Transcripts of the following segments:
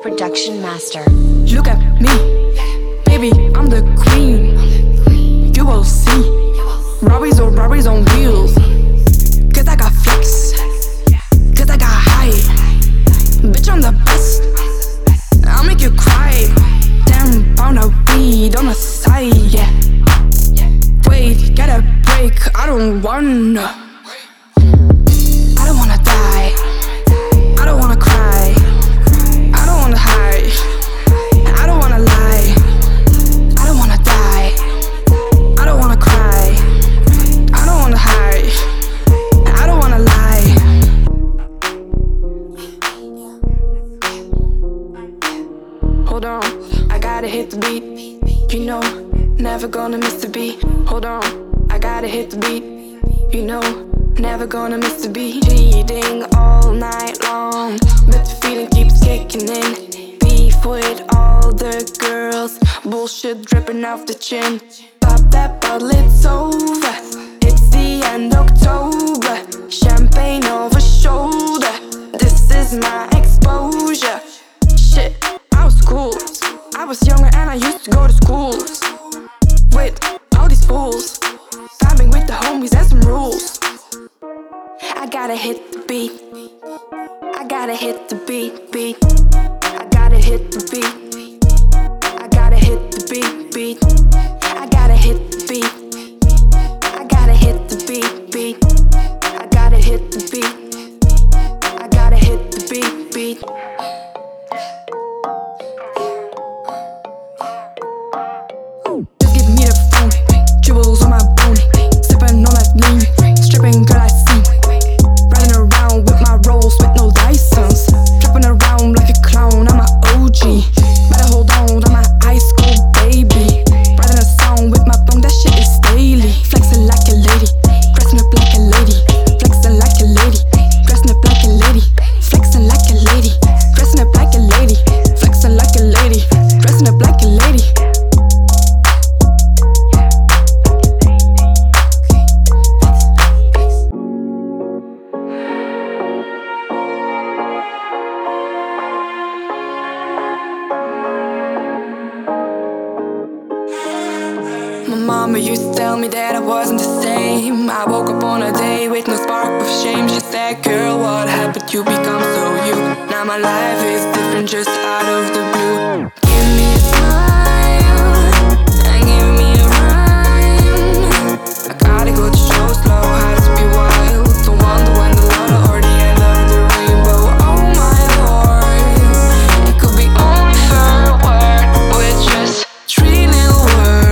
Production Master. Look at me, baby, I'm the queen. You will see Robbies or Robbies on wheels. Cause I got flex, cause I got height. Bitch, I'm the best, I'll make you cry. 10 pound of weed on the side, yeah. Wait, get a break, I don't wanna. I don't wanna die, I don't wanna cry, I don't wanna hide, I don't wanna lie, I don't wanna die, I don't wanna cry, I don't wanna hide, I don't wanna lie. Hold on, I gotta hit the beat. You know, never gonna miss the beat. Hold on, I gotta hit the beat. You know, never gonna miss the beat. Cheating all night long, but the feeling keeps kicking in. Beef with all the girls, bullshit dripping off the chin. Pop that bottle, it's over. It's the end October. Champagne over shoulder. This is my exposure. Shit, I was cool. I was younger and I used to go to school with all these fools. Vibing with the homies and some rules. I gotta hit the beat. I gotta hit the beat. I gotta hit the beat. I gotta hit the beat. I gotta hit the beat. I gotta hit the beat. I gotta hit the beat. I gotta hit the beat. Just give me the phone, jewels on my bone, sipping on that lean, stripping girl I see, riding around with my rolls with no license, dropping around like a clown. I'm a OG, better hold on to my high school baby, writing a song with my bone, that shit is daily, flexing like a lady, dressing up like a lady, flexing like a lady, dressing up like a lady, flexing like a lady, dressing up like a lady, flexing like a lady, dressing up like a lady. My mama used to tell me that I wasn't the same. I woke up on a day with no spark of shame. She said, girl, what happened? You become so you. Now my life is different just out of the blue. Give me a smile and give me a rhyme. I gotta go to show slow, has to be wild. Don't wonder when the water or the end of the rainbow. Oh my lord, it could be over with just 3 little words.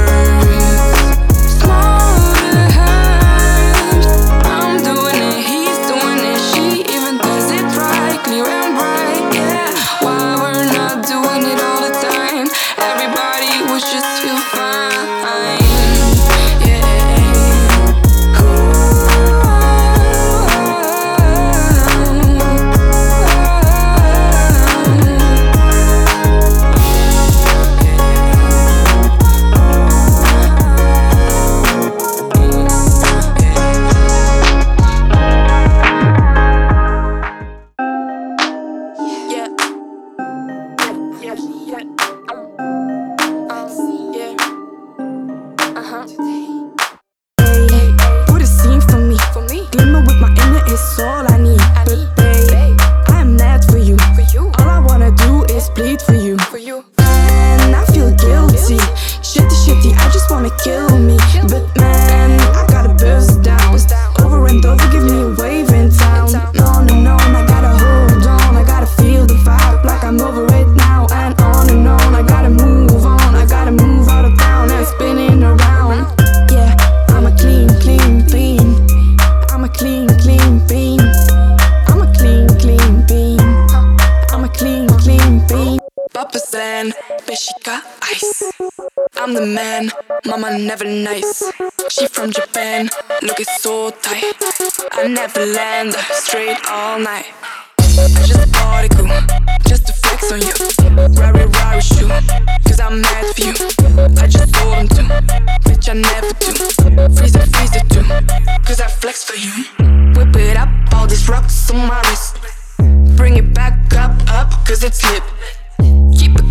Put a scene for me. Glimmer with my inner is all I need. But babe, I am mad for you. All I wanna do is bleed for you. And I feel guilty. Shitty, I just wanna kill me. But man, I gotta burst down. Over and over, give me a wave in town. No, I gotta hold on. I gotta feel the vibe like I'm over it now. And on, I gotta move on. I gotta move out of town and spinning around. Yeah, I'm a clean bean. I'm a clean bean. I'm a clean bean. I'm a clean bean. Papa San, Beshika ice. I'm the man, mama never nice. She from Japan, looking so tight. I never land, straight all night. I just party cool, just to flex on you. Rari shoe, cause I'm mad for you. I just told him to, bitch I never do. Freeze it too, cause I flex for you. Whip it up, all these rocks on my wrist. Bring it back up, cause it's lit.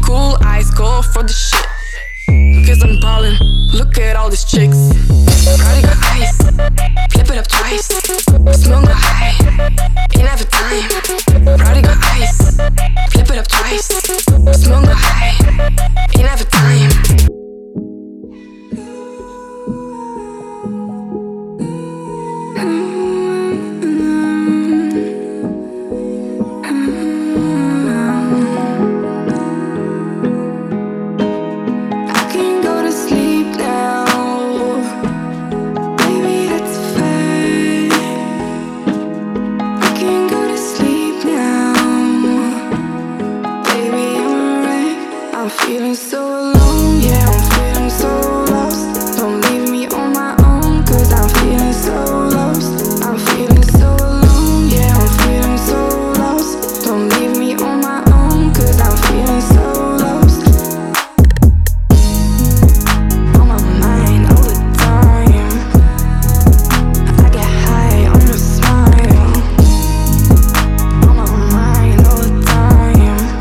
cool eyes go for the shit. Cause I'm ballin', look at all these chicks. Brody got ice, flip it up twice. Smell got high, ain't have a time. Brody got ice, flip it up twice. Smell got high, ain't have a time. I'm feeling so alone, yeah, I'm feeling so lost. Don't leave me on my own, cause I'm feeling so lost. I'm feeling so alone, yeah, I'm feeling so lost. Don't leave me on my own, cause I'm feeling so lost. On my mind all the time, I get high on your smile. On my mind all the time,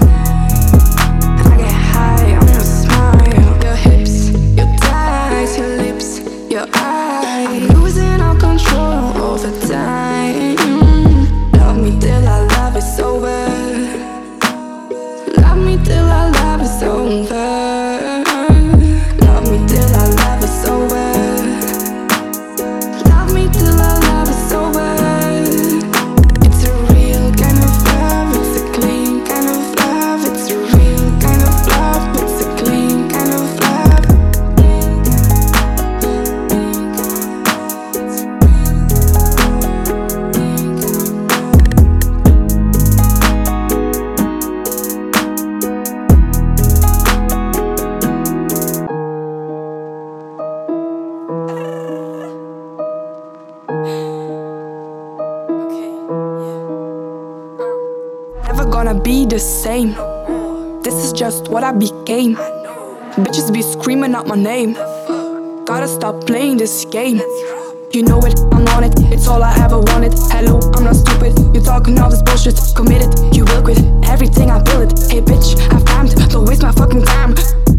your eyes. I'm losing all control over time. Love me till our love is over. Love me till our love is over. Love me till our love is over. Love me till our love is over. It's a real kind of love. It's a clean kind of love. It's a real kind of love. It's a clean kind of love. Never gonna be the same. This is just what I became. Bitches be screaming out my name. Gotta stop playing this game. You know it, I'm on it, it's all I ever wanted. Hello, I'm not stupid, you talking all this bullshit. Committed, you will quit everything I build it. Hey bitch, I've timed, don't waste my fucking time.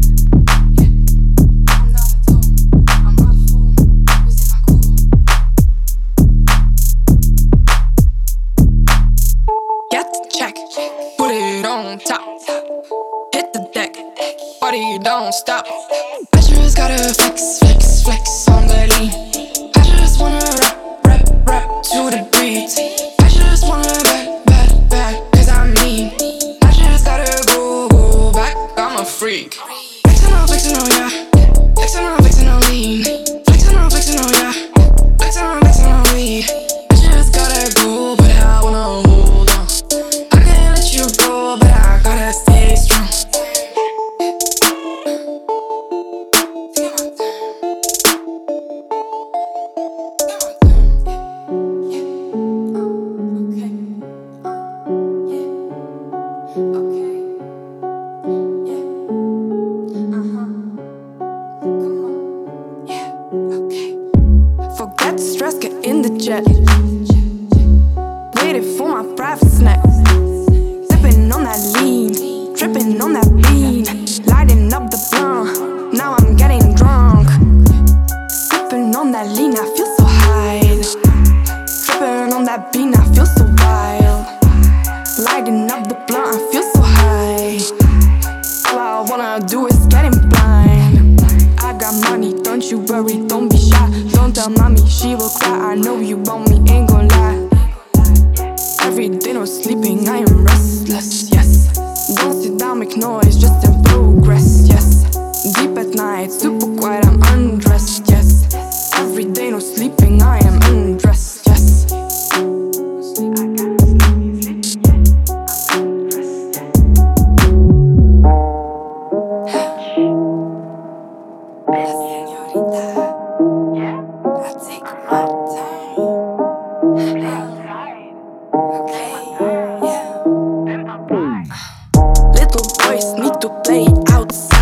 Put it on top, hit the deck, body don't stop. I just gotta flex, flex, flex on the lean. I just wanna rap, rap, rap to the beat. I just wanna back, back, back, cause I'm mean. I just gotta go, go back, I'm a freak. Flexin' on, yeah. Flexin' on lean. Flexin' on, yeah. Flexin' on weed. I just gotta go, but I wanna hold on. I can't let you go, but I gotta stay strong. Forget stress, get in the jet. Waiting for my private snack. Sipping on that lean, dripping on that bean. Lighting up the blunt, now I'm getting drunk. Sipping on that lean, I feel so high. Dripping on that bean, I feel so wild. Lighting up the blunt, I feel so high. All I wanna do is getting blind. I got money, don't you worry, don't be shy. Don't tell mommy, she will cry. I know you want me, ain't gon' lie. Every day no sleeping, I am restless, yes. Don't sit down, make noise, just in progress, yes. Deep at night, super quiet, I'm undressed, yes. Every day no sleeping, I am undressed, yes. Little boys need to play outside.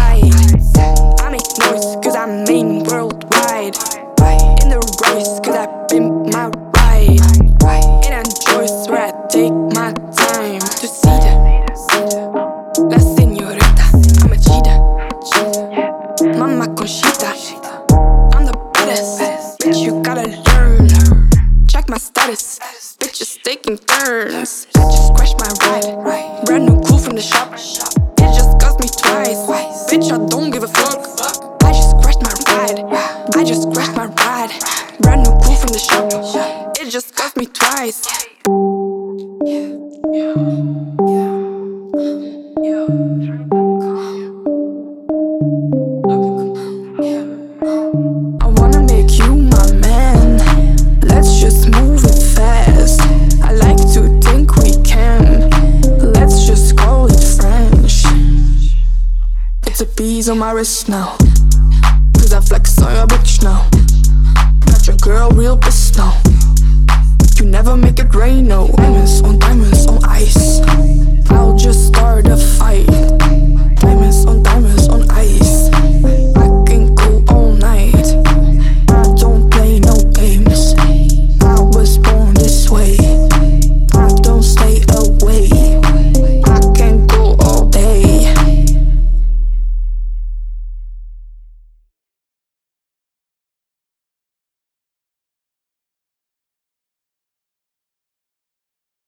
bees on my wrist now. Cause I flex on your bitch now. Got your girl real pissed now. You never make it rain, no. Diamonds on ice. I'll just start a fight.